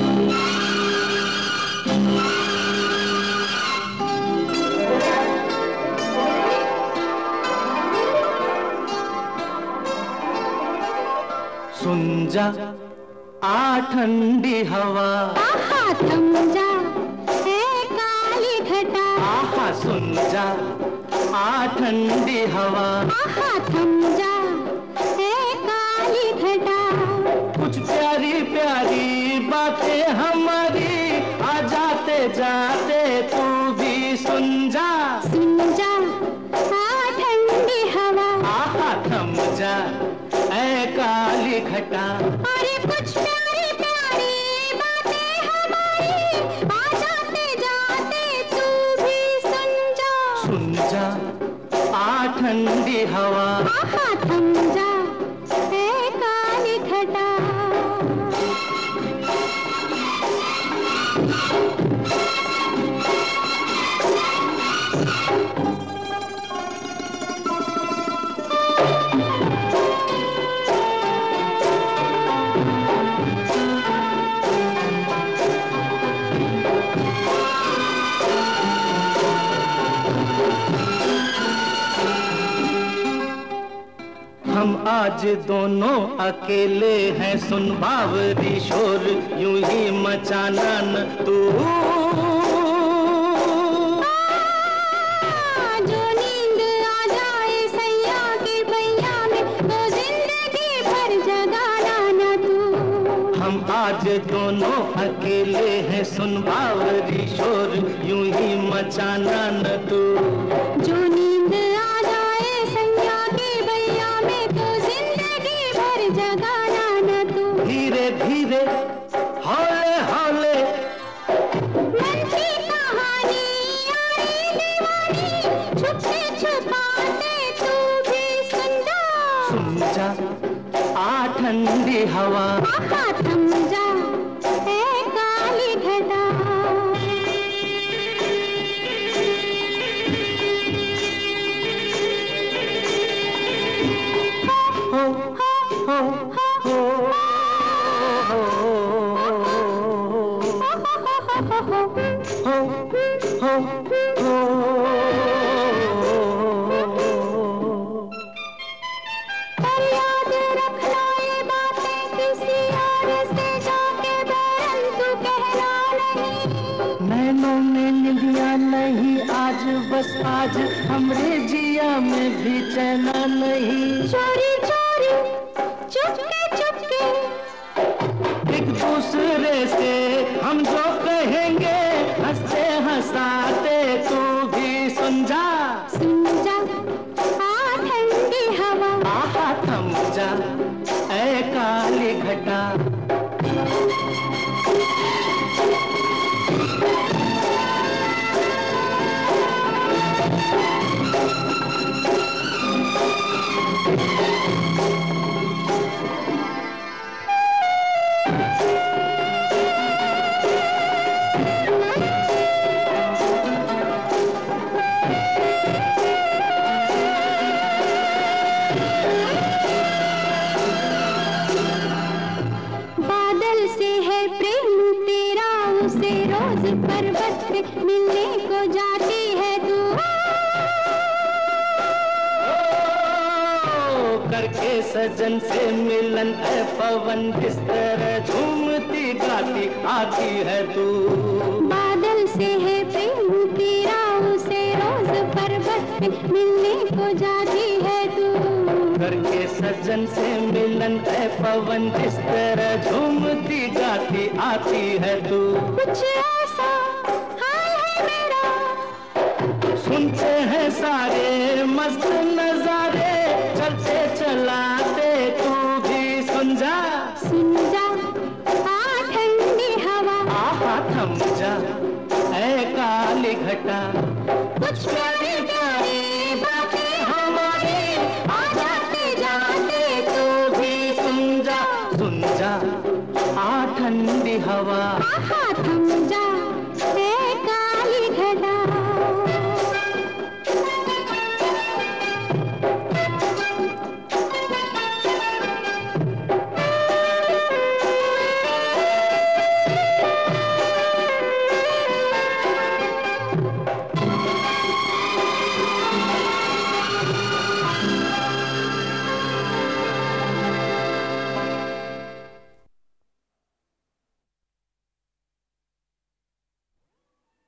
सुन जा आ ठंडी हवा, आहा थम जा है काली घटा, आहा सुन जा आ ठंडी हवा, आहा थम जा है काली घटा। कुछ प्यारी प्यारी बातें हमारी आ जाते जाते तू भी सुन जा आ ठंडी हवा, आहा थम जा ऐ काली घटा। अरे कुछ प्यारी प्यारी बातें हमारी आ जाते जाते तू भी सुन जा आ ठंडी हवा, आहा थम जा ऐ काली घटा। हम आज दोनों अकेले हैं, सुन बावरी शोर यूं ही मचाना न तू। जो नींद आ जाए सैया के बैया में तो जिंदगी भर जगाना न तू। हम आज दोनों अकेले हैं, सुन बावरी शोर यूं ही मचाना न तू। जो नींद आ जाए सैया के बैया में तो जिंदगी भर जगाना न तू। धीरे धीरे हौले हौले मन की कहानी यारी दीवानी छुपते छुपाते तू भी सुन जा आ ठंडी हवा, आहा थम जा ऐ काली घटा। हो हो हो हो हो पर याद रखना ये बातें किसी और से जाके बहन तू कहना नहीं। नैनों में निंदिया नहीं आज, बस आज हमरे जिया में भी चैना नहीं। चोरी चोरी चुपके चुपके एक दूसरे से हम जो कहेंगे हंसते हंसाते तू भी सुन जा आ ठंडी हवा, आहा थम जा ऐ काली घटा। बादल से है प्रेम तेरा उसे रोज पर्वत पे मिलने को जाती है तू। करके सजन से मिलन है पवन, किस तरह झूमती गाती आती है तू। बादल से है प्रेम तेरा उसे रोज पर्वत पे मिलने को जाती है तू। करके सजन से मिलन है पवन, किस तरह झूमती गाती आती है तू। कुछ ऐसा हाल है मेरा, सुनते हैं सारे मस्त नजारे, चलते चलाते तू भी सुन जा आ ठंडी हवा, आहा थम जा ऐ काली घटा। कुछ प्यारी प्यारी बातें हमारी आ जाते जाते तू भी सुन जा आ ठंडी हवा, आहा थम जा ऐ